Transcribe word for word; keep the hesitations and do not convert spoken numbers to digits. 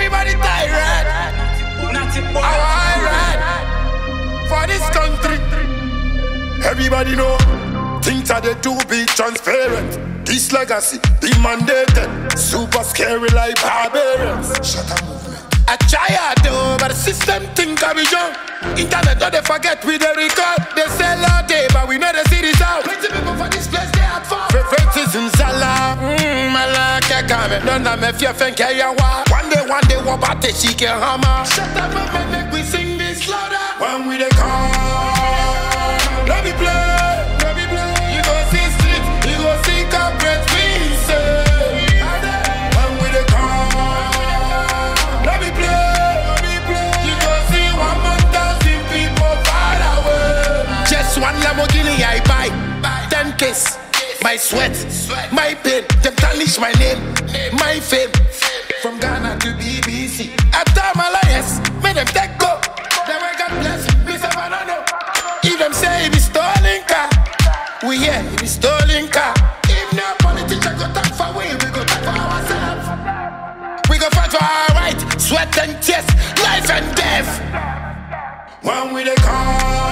Everybody tired. How I ride for this country. Everybody know things are they do be transparent. This legacy demandated. Super scary like barbarians. Shut up movement. I try hard though, but the system think I be young. Internet don't they forget we the record. They sell all day, but we know the city's out. Plenty people for this place they had fun. Preferences in Zala. Mmm, I like a comment. None of me if you think I want. One day, one day, what about the she can hammer? Shut up, my man, make we sing this louder. When we they come, let me play. One Lamborghini I buy, ten kiss, my sweat, my pain, them tarnish my name, my fame. From Ghana to B B C, after my alliance, made them take go. Then I got blessed, me say banana. If them say it is stolen car, we hear it is stolen car. If no politician go talk for we, we go talk for ourselves. We go fight for our right, sweat and tears, life and death. When we they come.